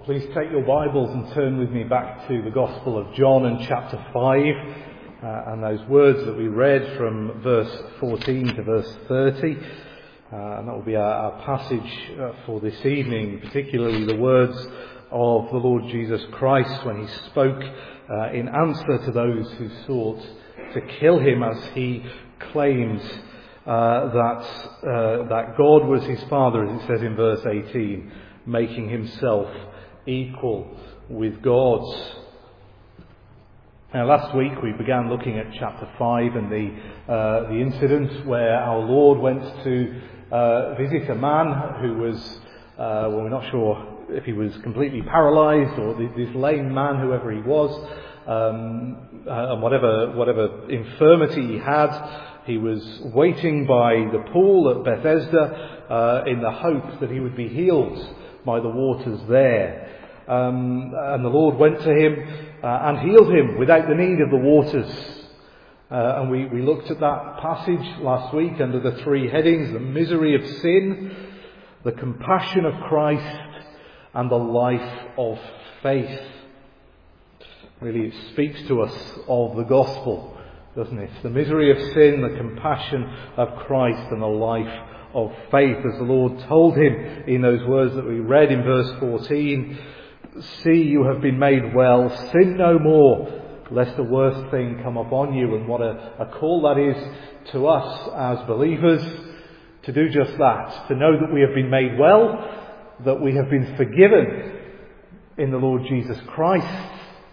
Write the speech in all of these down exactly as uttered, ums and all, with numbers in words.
Please take your Bibles and turn with me back to the Gospel of John and chapter five, uh, and those words that we read from verse fourteen to verse thirty. Uh, and that will be our, our passage uh, for this evening, particularly the words of the Lord Jesus Christ when he spoke uh, in answer to those who sought to kill him, as he claims uh, that uh, that God was his Father, as it says in verse eighteen, making himself equal with God. Now, last week we began looking at chapter five and the uh, the incident where our Lord went to uh, visit a man who was, uh, well, we're not sure if he was completely paralysed or this lame man, whoever he was, um, uh, and whatever whatever infirmity he had. He was waiting by the pool at Bethesda uh, in the hope that he would be healed by the waters there. Um, and the Lord went to him uh, and healed him without the need of the waters. Uh, and we, we looked at that passage last week under the three headings: the misery of sin, the compassion of Christ, and the life of faith. Really, it speaks to us of the gospel, doesn't it? The misery of sin, the compassion of Christ, and the life of faith, as the Lord told him in those words that we read in verse fourteen. See, you have been made well. Sin no more, lest the worst thing come upon you. And what a, a call that is to us as believers, to do just that, to know that we have been made well, that we have been forgiven in the Lord Jesus Christ,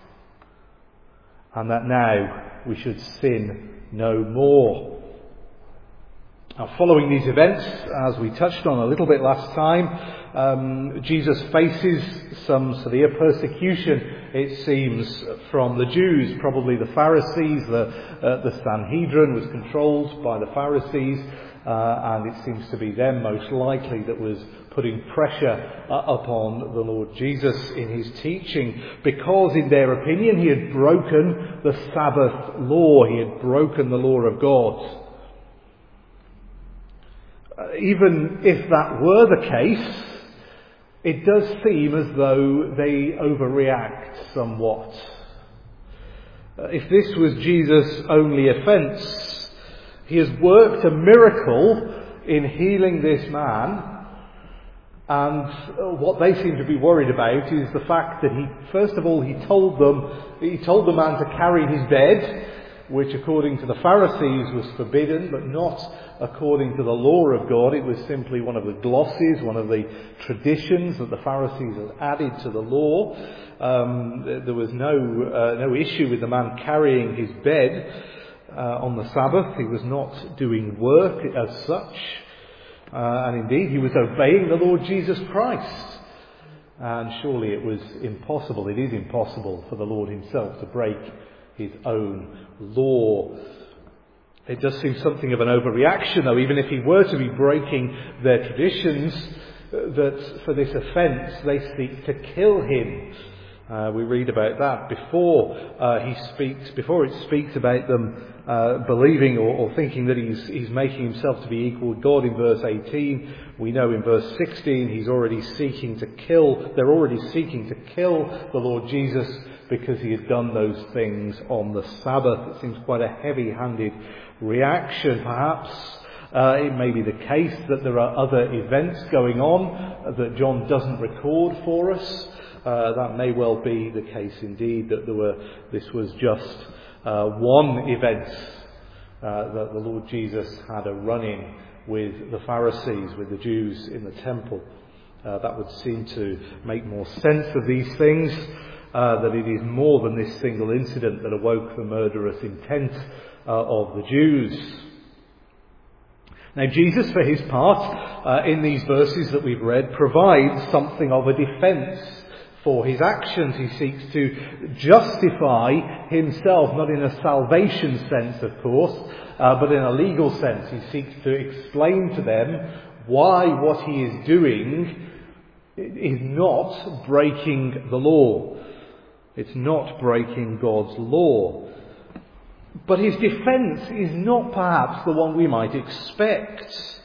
and that now we should sin no more. Now, following these events, as we touched on a little bit last time, um, Jesus faces some severe persecution, it seems, from the Jews, probably the Pharisees. The, uh, the Sanhedrin was controlled by the Pharisees, uh, and it seems to be them most likely that was putting pressure uh, upon the Lord Jesus in his teaching, because in their opinion he had broken the Sabbath law, he had broken the law of God. Uh, even if that were the case, it does seem as though they overreact somewhat. Uh, if this was Jesus' only offence, he has worked a miracle in healing this man, and what they seem to be worried about is the fact that he, first of all, he told them, he told the man to carry his bed, which according to the Pharisees was forbidden, but not according to the law of God. It was simply one of the glosses, one of the traditions that the Pharisees had added to the law. Um, there was no uh, no issue with the man carrying his bed uh, on the Sabbath. He was not doing work as such. Uh, and indeed, he was obeying the Lord Jesus Christ. And surely it was impossible, it is impossible for the Lord himself to break his own law. It does seem something of an overreaction, though, even if he were to be breaking their traditions, that for this offence they seek to kill him. Uh, we read about that before uh, he speaks, before it speaks about them uh, believing or, or thinking that he's, he's making himself to be equal with God in verse eighteen. We know in verse sixteen he's already seeking to kill, they're already seeking to kill the Lord Jesus because he had done those things on the Sabbath. It seems quite a heavy-handed reaction, perhaps. Uh, it may be the case that there are other events going on that John doesn't record for us. Uh, that may well be the case indeed, that there were, this was just uh, one event uh, that the Lord Jesus had a run-in with the Pharisees, with the Jews in the temple. Uh, that would seem to make more sense of these things, uh, that it is more than this single incident that awoke the murderous intent uh, of the Jews. Now, Jesus, for his part, uh, in these verses that we've read, provides something of a defence for his actions. He seeks to justify himself, not in a salvation sense, of course, uh, but in a legal sense. He seeks to explain to them why what he is doing is not breaking the law. It's not breaking God's law. But his defence is not perhaps the one we might expect.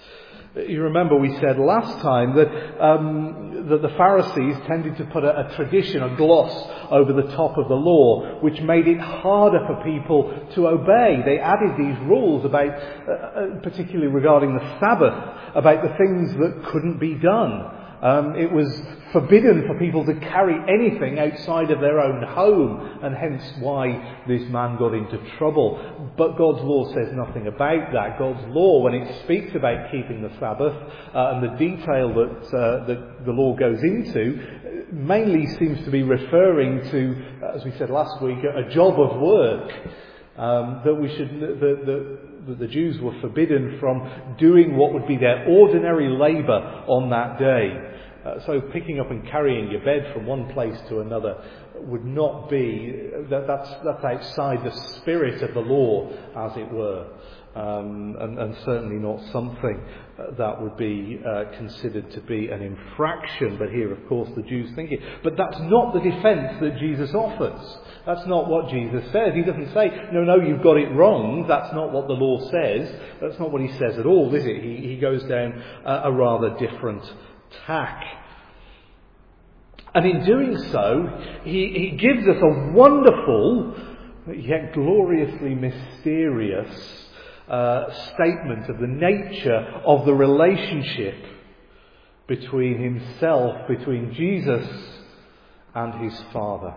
You remember we said last time that, um, that the Pharisees tended to put a, a tradition, a gloss over the top of the law, which made it harder for people to obey. They added these rules about, uh, particularly regarding the Sabbath, about the things that couldn't be done. Um, it was forbidden for people to carry anything outside of their own home, and hence why this man got into trouble. But God's law says nothing about that. God's law, when it speaks about keeping the Sabbath, uh, and the detail that, uh, that the law goes into, mainly seems to be referring to, as we said last week, a job of work. Um, that we should, that, that, that the Jews were forbidden from doing what would be their ordinary labour on that day. Uh, so picking up and carrying your bed from one place to another would not be, that, that's, that's outside the spirit of the law, as it were. Um, and, and certainly not something that would be uh, considered to be an infraction. But here, of course, the Jews think it. But that's not the defence that Jesus offers. That's not what Jesus says. He doesn't say, no, no, you've got it wrong. That's not what the law says. That's not what he says at all, is it? He, he goes down a, a rather different tack. And in doing so, he, he gives us a wonderful, yet gloriously mysterious Uh, statement of the nature of the relationship between himself, between Jesus and his Father.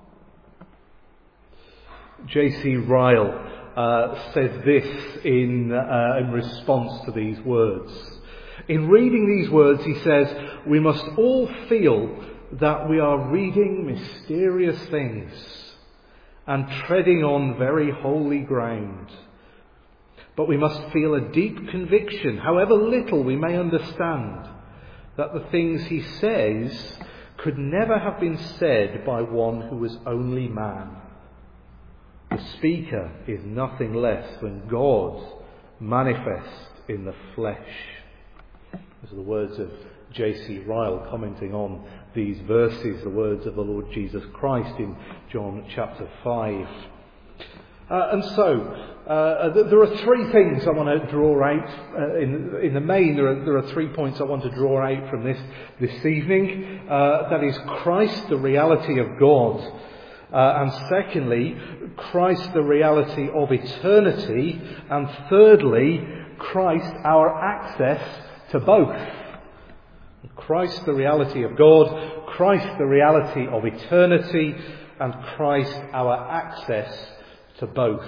J C Ryle uh, says this in, uh, in response to these words. In reading these words, he says, we must all feel that we are reading mysterious things and treading on very holy ground. But we must feel a deep conviction, however little we may understand, that the things he says could never have been said by one who was only man. The speaker is nothing less than God manifest in the flesh. Those are the words of J C Ryle commenting on these verses, the words of the Lord Jesus Christ in John chapter five. Uh, and so, uh, th- there are three things I want to draw out. Uh, in, in the main, there are, there are three points I want to draw out from this this evening. Uh, that is Christ, the reality of God. Uh, and secondly, Christ, the reality of eternity. And thirdly, Christ, our access to both. Christ, the reality of God. Christ, the reality of eternity. And Christ, our access to both.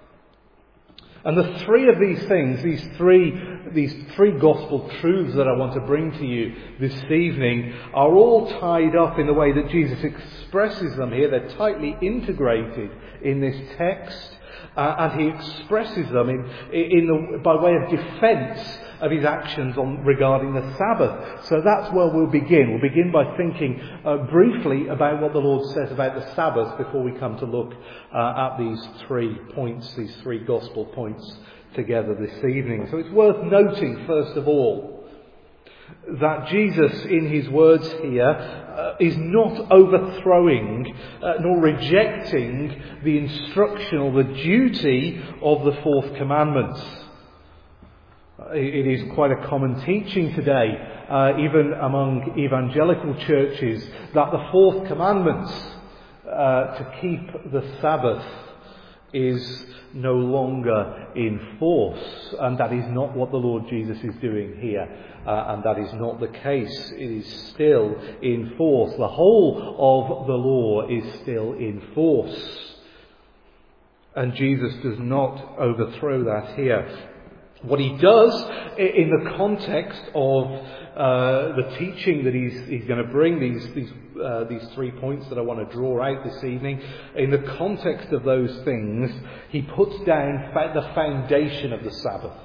And the three of these things, these three, these three gospel truths that I want to bring to you this evening, are all tied up in the way that Jesus expresses them here. They're tightly integrated in this text, uh, and he expresses them in, in the, by way of defence of his actions on regarding the Sabbath. So that's where we'll begin. We'll begin by thinking uh, briefly about what the Lord says about the Sabbath before we come to look uh, at these three points, these three gospel points together this evening. So it's worth noting, first of all, that Jesus, in his words here, uh, is not overthrowing uh, nor rejecting the instruction or the duty of the fourth commandment. It is quite a common teaching today, uh, even among evangelical churches, that the fourth commandment, uh, to keep the Sabbath, is no longer in force. And that is not what the Lord Jesus is doing here. Uh, and that is not the case. It is still in force. The whole of the law is still in force. And Jesus does not overthrow that here. What he does, in the context of uh, the teaching that he's, he's going to bring, these these uh, these three points that I want to draw out this evening, in the context of those things, he puts down the foundation of the Sabbath.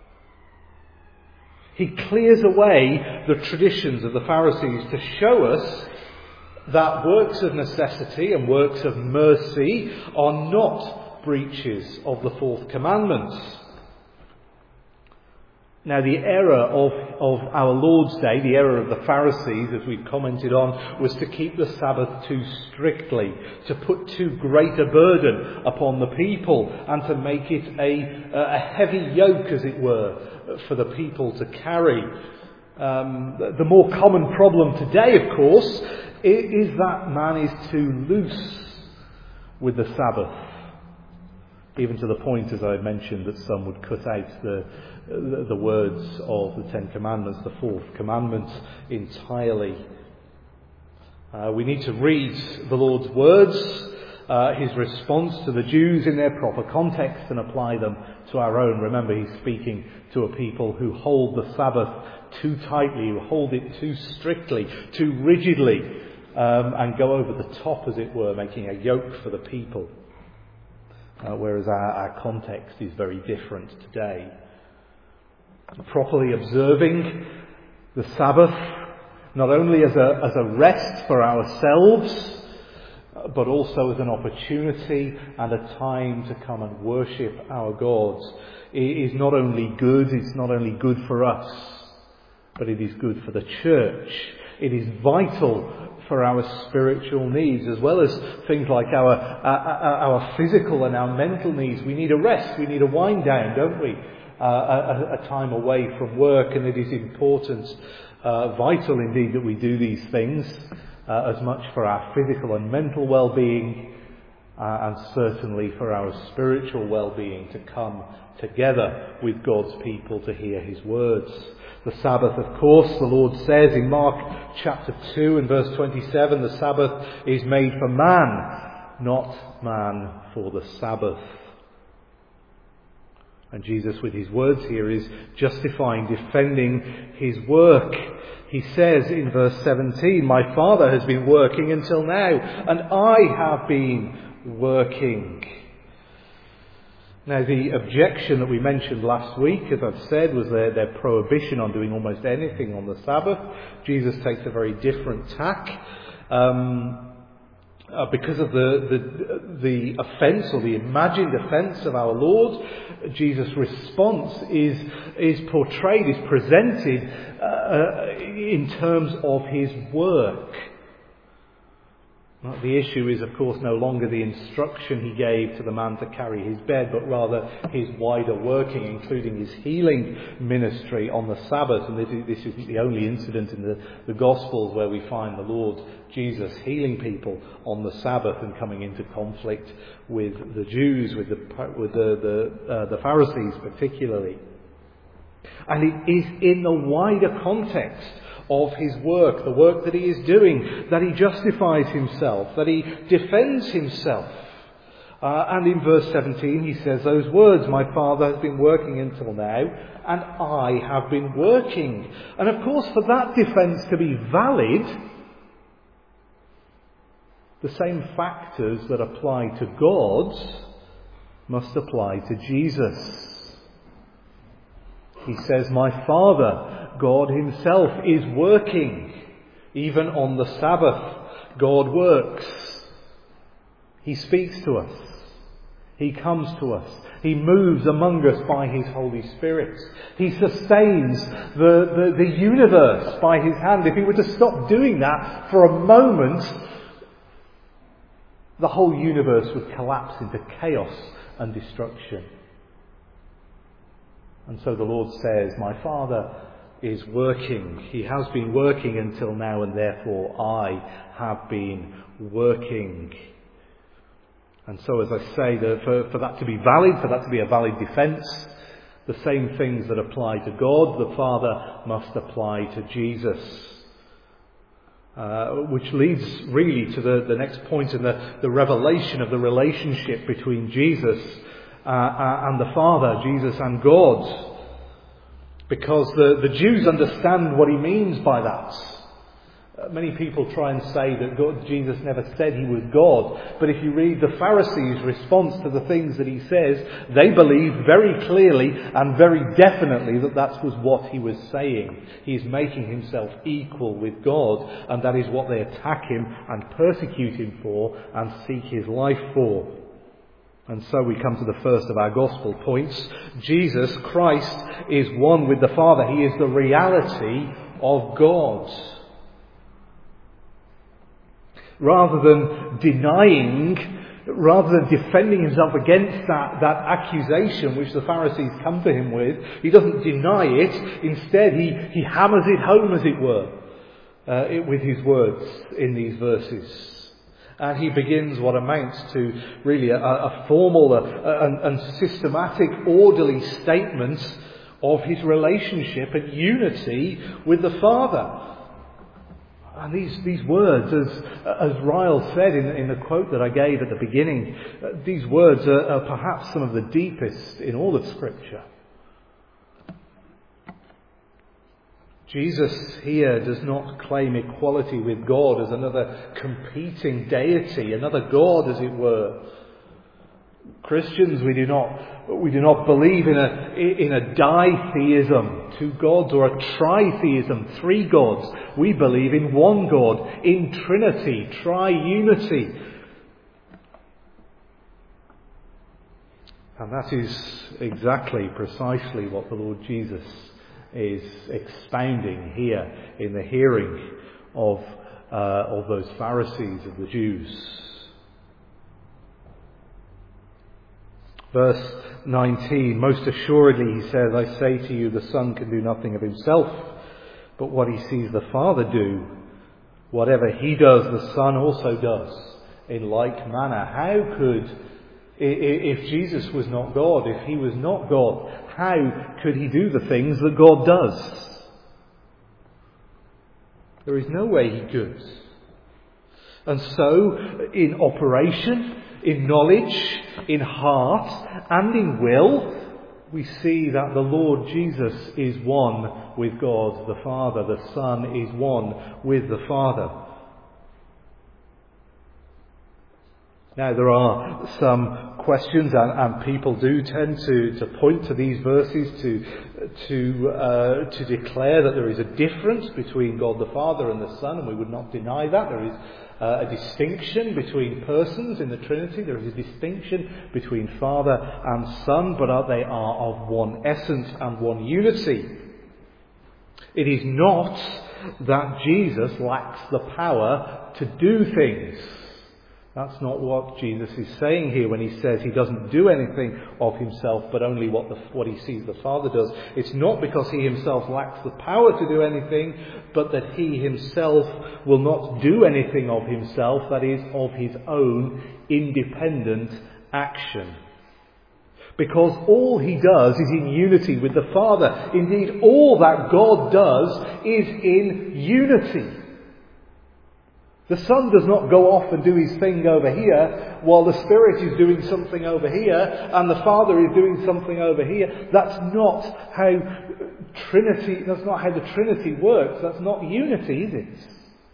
He clears away the traditions of the Pharisees to show us that works of necessity and works of mercy are not breaches of the fourth commandment. Now, the error of, of our Lord's day, the error of the Pharisees, as we've commented on, was to keep the Sabbath too strictly, to put too great a burden upon the people, and to make it a, a heavy yoke, as it were, for the people to carry. Um, the, the more common problem today, of course, is that man is too loose with the Sabbath. Even to the point, as I mentioned, that some would cut out the the, the words of the Ten Commandments, the fourth commandment, entirely. Uh, we need to read the Lord's words, uh, his response to the Jews in their proper context, and apply them to our own. Remember, he's speaking to a people who hold the Sabbath too tightly, who hold it too strictly, too rigidly, um, and go over the top, as it were, making a yoke for the people. Uh, whereas our, our context is very different today. Properly observing the Sabbath, not only as a, as a rest for ourselves, but also as an opportunity and a time to come and worship our God, it is not only good, it's not only good for us, but it is good for the church. It is vital for our spiritual needs, as well as things like our, our, our physical and our mental needs. We need a rest, we need a wind down, don't we? Uh, a, a time away from work, and it is important, uh, vital indeed, that we do these things, uh, as much for our physical and mental well-being, uh, and certainly for our spiritual well-being, to come together with God's people to hear his words. The Sabbath, of course, the Lord says in Mark chapter two and verse twenty-seven, the Sabbath is made for man, not man for the Sabbath. And Jesus, with his words here, is justifying, defending his work. He says in verse seventeen, "My Father has been working until now, and I have been working." Now, the objection that we mentioned last week, as I've said, was their, their prohibition on doing almost anything on the Sabbath. Jesus takes a very different tack. Um, Uh, because of the, the the offence, or the imagined offence of our Lord, Jesus' response is is portrayed, is presented uh, in terms of his work. The issue is, of course, no longer the instruction he gave to the man to carry his bed, but rather his wider working, including his healing ministry on the Sabbath. And this, is, this isn't the only incident in the, the Gospels where we find the Lord Jesus healing people on the Sabbath and coming into conflict with the Jews, with the with the the, uh, the Pharisees particularly. And it is in the wider context of his work, the work that he is doing, that he justifies himself, that he defends himself. Uh, and in verse seventeen he says those words, "My Father has been working until now, and I have been working." And of course, for that defence to be valid, the same factors that apply to God must apply to Jesus. He says, "My Father," God himself, "is working." Even on the Sabbath, God works. He speaks to us. He comes to us. He moves among us by his Holy Spirit. He sustains the, the, the universe by his hand. If he were to stop doing that for a moment, the whole universe would collapse into chaos and destruction. And so the Lord says, "My Father is working. He has been working until now, and therefore I have been working." And so, as I say, the, for, for that to be valid, for that to be a valid defence, the same things that apply to God, the Father, must apply to Jesus. Uh, which leads really to the, the next point in the, the revelation of the relationship between Jesus uh, uh, and the Father, Jesus and God. Because the, the Jews understand what he means by that. Uh, many people try and say that God, Jesus never said he was God. But if you read the Pharisees' response to the things that he says, they believe very clearly and very definitely that that was what he was saying. He is making himself equal with God, and that is what they attack him and persecute him for and seek his life for. And so we come to the first of our gospel points. Jesus Christ is one with the Father. He is the reality of God. Rather than denying, rather than defending himself against that, that accusation which the Pharisees come to him with, he doesn't deny it. Instead, he, he hammers it home, as it were, uh, it, with his words in these verses. And he begins what amounts to really a, a formal a, a, and, and systematic, orderly statement of his relationship and unity with the Father. And these, these words, as, as Ryle said in, in the quote that I gave at the beginning, uh, these words are, are perhaps some of the deepest in all of Scripture. Jesus here does not claim equality with God as another competing deity, another God, as it were. Christians, we do not we do not believe in a in a ditheism, two gods, or a tritheism, three gods. We believe in one God, in Trinity, triunity. And that is exactly, precisely what the Lord Jesus is expounding here in the hearing of uh, of those Pharisees, of the Jews. Verse nineteen, most assuredly, he says, I say to you, the Son can do nothing of himself, but what he sees the Father do, whatever he does, the Son also does, in like manner. How could, if Jesus was not God, if he was not God, how could he do the things that God does? There is no way he could. And so, in operation, in knowledge, in heart, and in will, we see that the Lord Jesus is one with God the Father. The Son is one with the Father. Now, there are some questions, and, and people do tend to, to point to these verses to to uh, to declare that there is a difference between God the Father and the Son, and we would not deny that. There is uh, a distinction between persons in the Trinity. There is a distinction between Father and Son, but they are of one essence and one unity. It is not that Jesus lacks the power to do things. That's not what Jesus is saying here when he says he doesn't do anything of himself, but only what the, what he sees the Father does. It's not because he himself lacks the power to do anything, but that he himself will not do anything of himself, that is, of his own independent action. Because all he does is in unity with the Father. Indeed, all that God does is in unity. The Son does not go off and do his thing over here while the Spirit is doing something over here and the Father is doing something over here. That's not how Trinity, that's not how the Trinity works. That's not unity, is it?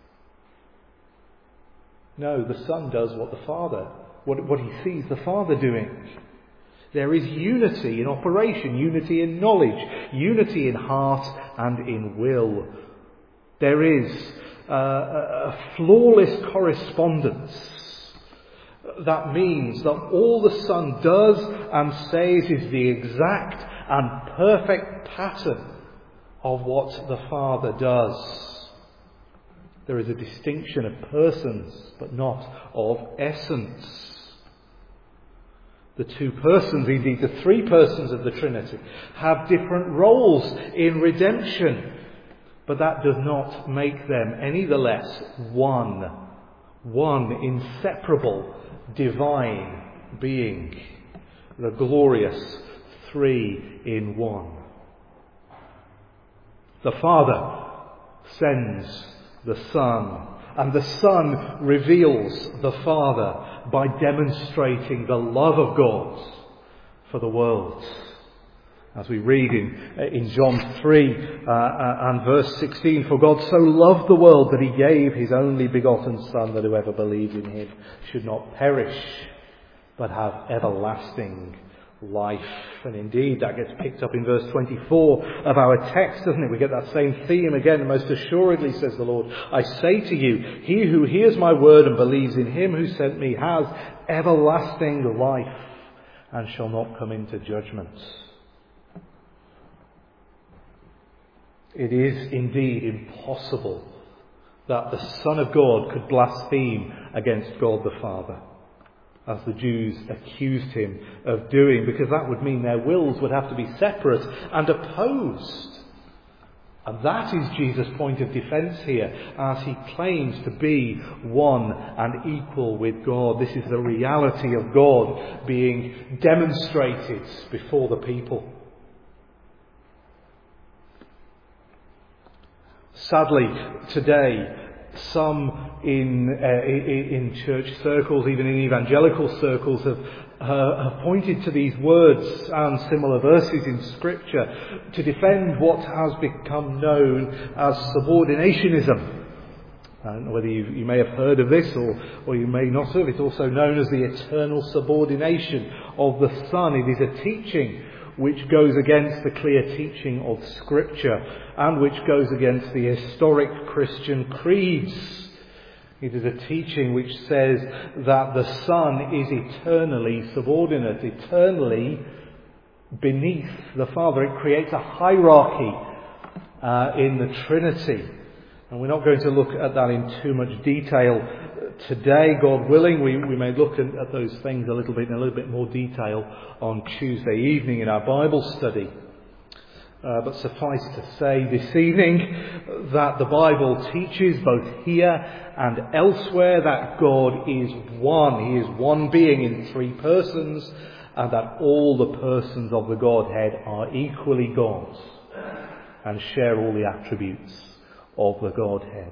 No, the Son does what the Father, what, what he sees the Father doing. There is unity in operation, unity in knowledge, unity in heart and in will. There is Uh, a flawless correspondence. That means that all the Son does and says is the exact and perfect pattern of what the Father does. There is a distinction of persons, but not of essence. The two persons, indeed the three persons of the Trinity, have different roles in redemption. But that does not make them any the less one, one inseparable divine being, the glorious three in one. The Father sends the Son, and the Son reveals the Father by demonstrating the love of God for the world. As we read in, in John three uh, and verse sixteen, for God so loved the world that he gave his only begotten Son, that whoever believes in him should not perish, but have everlasting life. And indeed, that gets picked up in verse twenty-four of our text, doesn't it? We get that same theme again. Most assuredly, says the Lord, I say to you, he who hears my word and believes in him who sent me has everlasting life, and shall not come into judgment. It is indeed impossible that the Son of God could blaspheme against God the Father, as the Jews accused him of doing, because that would mean their wills would have to be separate and opposed. And that is Jesus' point of defence here, as he claims to be one and equal with God. This is the reality of God being demonstrated before the people. Sadly, today, some in uh, in church circles, even in evangelical circles, have, uh, have pointed to these words and similar verses in Scripture to defend what has become known as subordinationism. I don't know whether you, you may have heard of this or, or you may not have. It's also known as the eternal subordination of the Son. It is a teaching which goes against the clear teaching of Scripture and which goes against the historic Christian creeds. It is a teaching which says that the Son is eternally subordinate, eternally beneath the Father. It creates a hierarchy uh, in the Trinity. And we're not going to look at that in too much detail today. God willing, we, we may look at, at those things a little bit in a little bit more detail on Tuesday evening in our Bible study. Uh, but suffice to say this evening that the Bible teaches both here and elsewhere that God is one. He is one being in three persons, and that all the persons of the Godhead are equally God's and share all the attributes of the Godhead.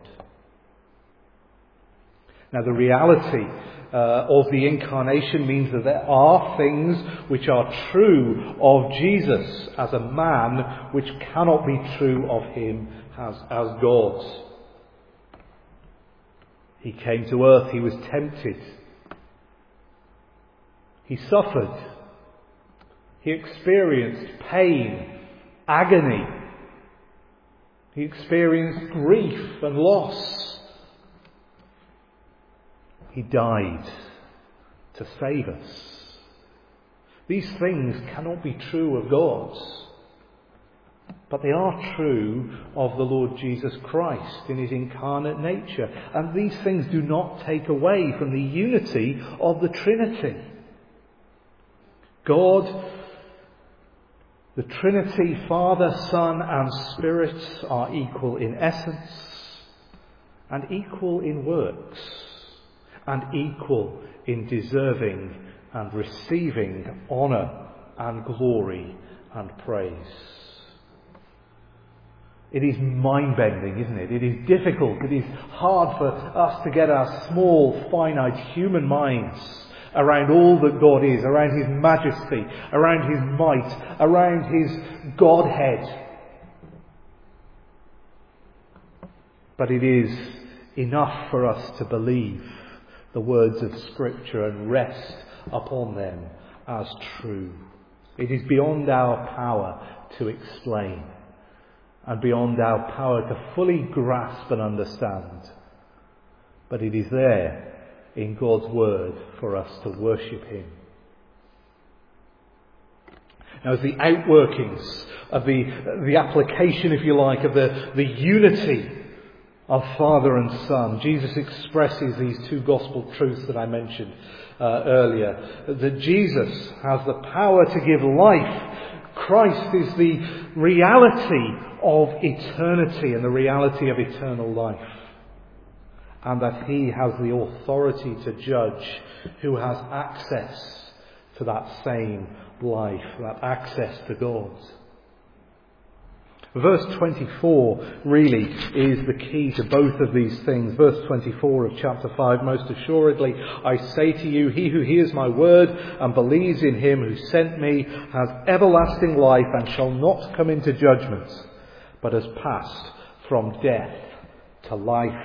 Now, the reality uh, of the incarnation means that there are things which are true of Jesus as a man which cannot be true of him as, as God. He came to earth, he was tempted. He suffered. He experienced pain, agony. He experienced grief and loss. He died to save us. These things cannot be true of God, but they are true of the Lord Jesus Christ in his incarnate nature. And these things do not take away from the unity of the Trinity. God, the Trinity, Father, Son and Spirit, are equal in essence and equal in works and equal in deserving and receiving honour and glory and praise. It is mind-bending, isn't it? It is difficult. It is hard for us to get our small, finite human minds around all that God is, around his majesty, around his might, around his Godhead. But it is enough for us to believe the words of Scripture and rest upon them as true. It is beyond our power to explain and beyond our power to fully grasp and understand. But it is there in God's Word for us to worship him. Now, as the outworkings of the, the application, if you like, of the, the unity of Father and Son, Jesus expresses these two gospel truths that I mentioned uh, earlier. That Jesus has the power to give life. Christ is the reality of eternity and the reality of eternal life. And that he has the authority to judge who has access to that same life, that access to God. Verse twenty-four really is the key to both of these things. Verse twenty-four of chapter five, most assuredly I say to you, he who hears my word and believes in him who sent me has everlasting life and shall not come into judgment, but has passed from death to life.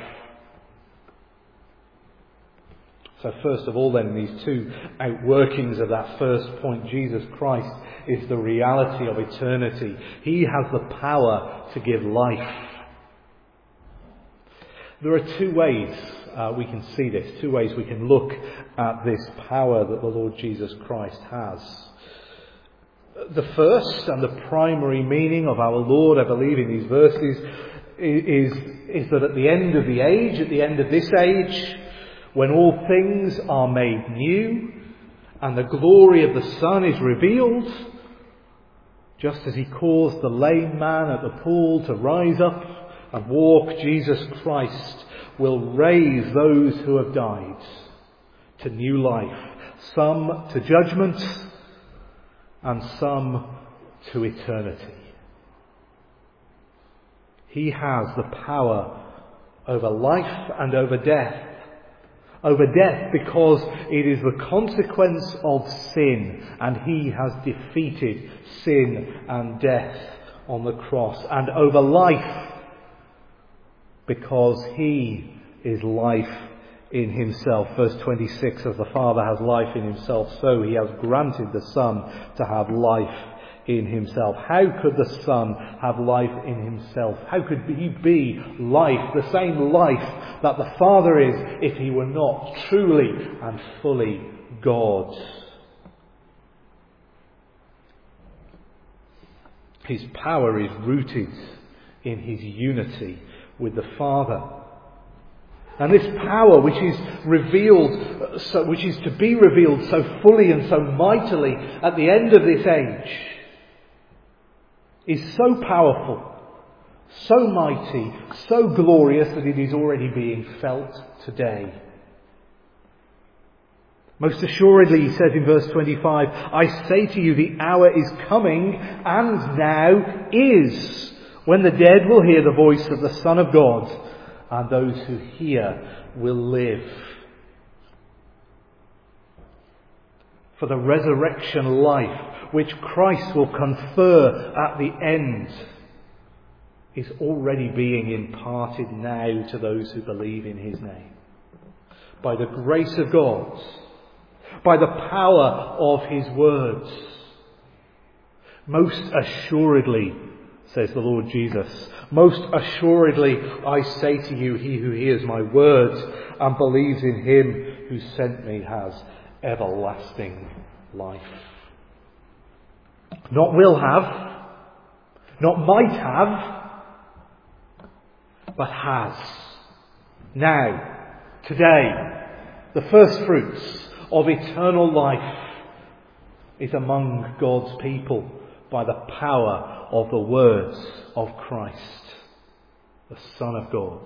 So first of all then, in these two outworkings of that first point, Jesus Christ is the reality of eternity. He has the power to give life. There are two ways uh, we can see this, two ways we can look at this power that the Lord Jesus Christ has. The first and the primary meaning of our Lord, I believe, in these verses is, is that at the end of the age, at the end of this age, when all things are made new and the glory of the Son is revealed, just as he caused the lame man at the pool to rise up and walk, Jesus Christ will raise those who have died to new life, some to judgment and some to eternity. He has the power over life and over death. Over death because it is the consequence of sin, and he has defeated sin and death on the cross. And over life because he is life in himself. Verse twenty-six, as the Father has life in himself, so he has granted the Son to have life in himself. How could the Son have life in himself? How could he be life, the same life that the Father is, if he were not truly and fully God? His power is rooted in his unity with the Father. And this power which is revealed, so, which is to be revealed so fully and so mightily at the end of this age, is so powerful, so mighty, so glorious that it is already being felt today. Most assuredly, he says in verse twenty-five, I say to you, the hour is coming, and now is, when the dead will hear the voice of the Son of God, and those who hear will live. For the resurrection life which Christ will confer at the end is already being imparted now to those who believe in his name. By the grace of God, by the power of his words. Most assuredly, says the Lord Jesus, most assuredly I say to you, he who hears my words and believes in him who sent me has everlasting life. Not will have, not might have, but has. Now, today, the first fruits of eternal life is among God's people by the power of the words of Christ, the Son of God.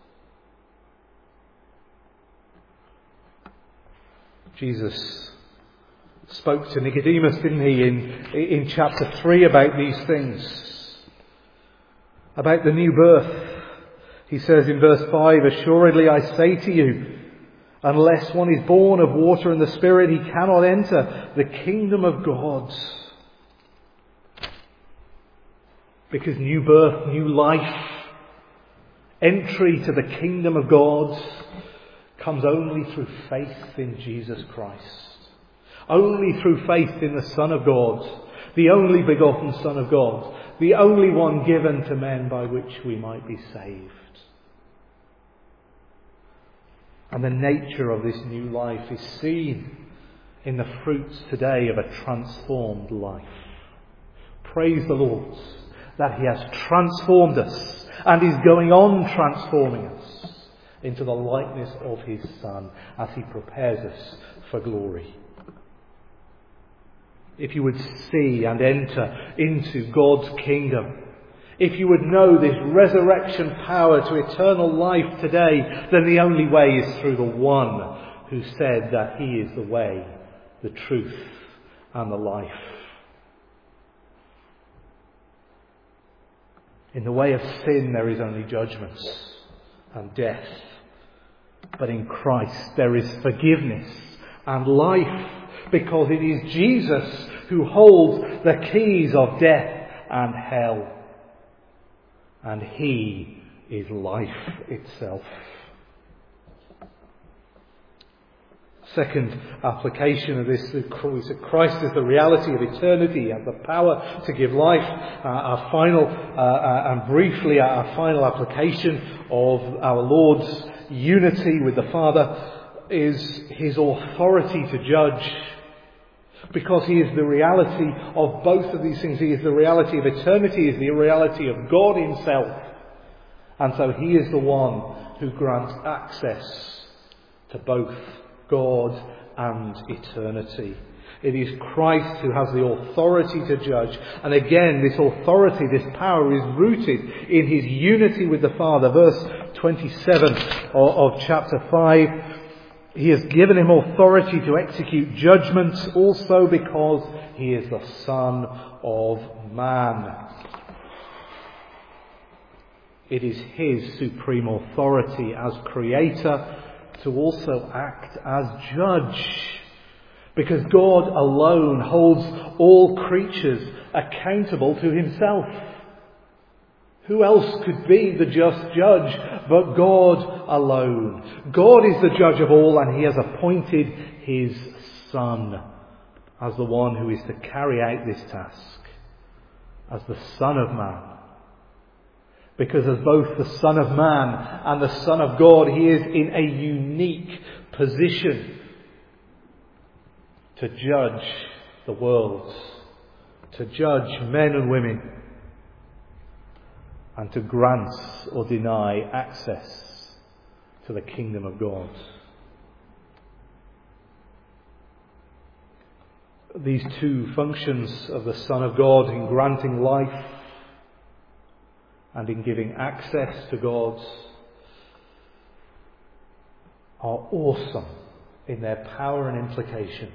Jesus spoke to Nicodemus, didn't he, in, in chapter three about these things, about the new birth. He says in verse five, assuredly I say to you, unless one is born of water and the Spirit, he cannot enter the kingdom of God. Because new birth, new life, entry to the kingdom of God comes only through faith in Jesus Christ. Only through faith in the Son of God, the only begotten Son of God, the only one given to men by which we might be saved. And the nature of this new life is seen in the fruits today of a transformed life. Praise the Lord that he has transformed us and is going on transforming us into the likeness of his Son as he prepares us for glory. If you would see and enter into God's kingdom, if you would know this resurrection power to eternal life today, then the only way is through the one who said that he is the way, the truth, and the life. In the way of sin there is only judgment and death. But in Christ there is forgiveness and life, because it is Jesus who holds the keys of death and hell. And he is life itself. Second application of this, we said Christ is the reality of eternity. He has the power to give life. Uh, our final, uh, uh, and briefly, our final application of our Lord's unity with the Father is his authority to judge. Because he is the reality of both of these things. He is the reality of eternity. He is the reality of God himself. And so he is the one who grants access to both God and eternity. It is Christ who has the authority to judge. And again, this authority, this power is rooted in his unity with the Father. Verse twenty-seven of, of chapter five. He has given him authority to execute judgments also because he is the Son of Man. It is his supreme authority as Creator to also act as judge. Because God alone holds all creatures accountable to himself. Who else could be the just judge but God alone? God is the judge of all, and he has appointed his Son as the one who is to carry out this task, as the Son of Man. Because as both the Son of Man and the Son of God, he is in a unique position to judge the world, to judge men and women, and to grant or deny access to the kingdom of God. These two functions of the Son of God in granting life and in giving access to God are awesome in their power and implication.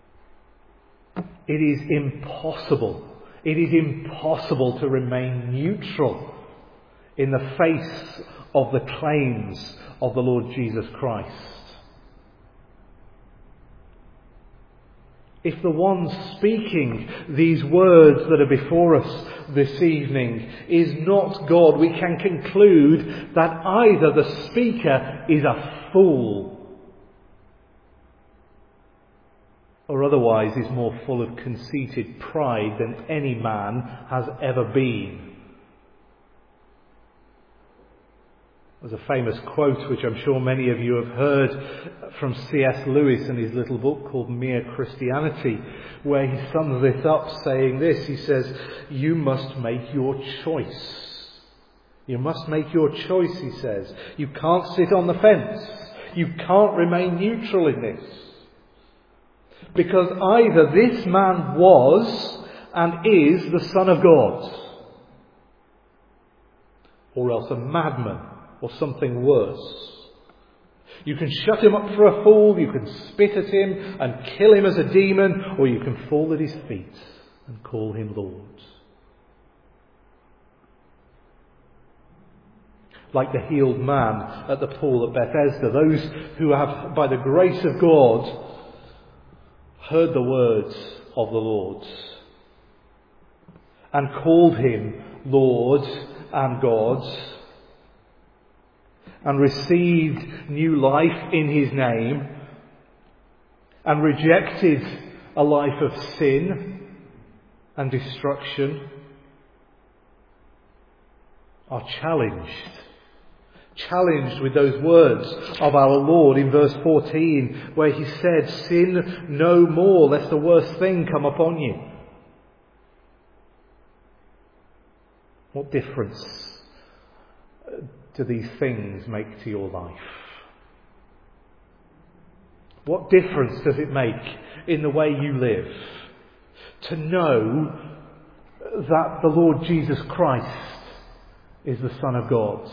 It is impossible, it is impossible to remain neutral in the face of the claims of the Lord Jesus Christ. If the one speaking these words that are before us this evening is not God, we can conclude that either the speaker is a fool, or otherwise is more full of conceited pride than any man has ever been. There's a famous quote which I'm sure many of you have heard from C S Lewis in his little book called Mere Christianity, where he sums this up saying this. He says, "You must make your choice. You must make your choice," he says. "You can't sit on the fence. You can't remain neutral in this. Because either this man was and is the Son of God, or else a madman, or something worse. You can shut him up for a fool, you can spit at him and kill him as a demon, or you can fall at his feet and call him Lord." Like the healed man at the pool at Bethesda, those who have, by the grace of God, heard the words of the Lord and called him Lord and God, and received new life in his name, and rejected a life of sin and destruction, are challenged. Challenged with those words of our Lord in verse fourteen, where he said, "Sin no more, lest the worst thing come upon you." What difference do these things make to your life? What difference does it make in the way you live to know that the Lord Jesus Christ is the Son of God?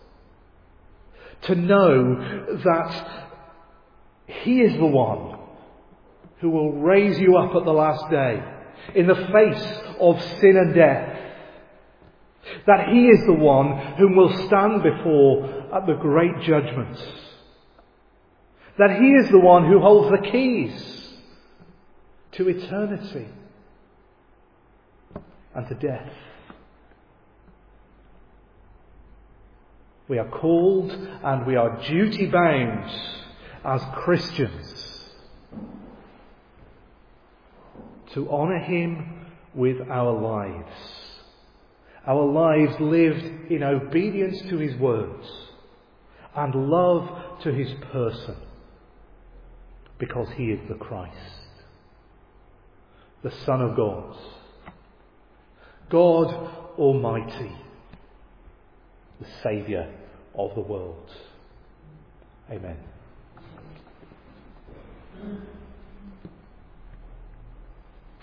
To know that he is the one who will raise you up at the last day in the face of sin and death. That he is the one whom will stand before at the great judgment. That he is the one who holds the keys to eternity and to death. We are called and we are duty bound as Christians to honour him with our lives. Our lives lived in obedience to his words and love to his person, because he is the Christ, the Son of God, God Almighty, the Saviour of the world. Amen.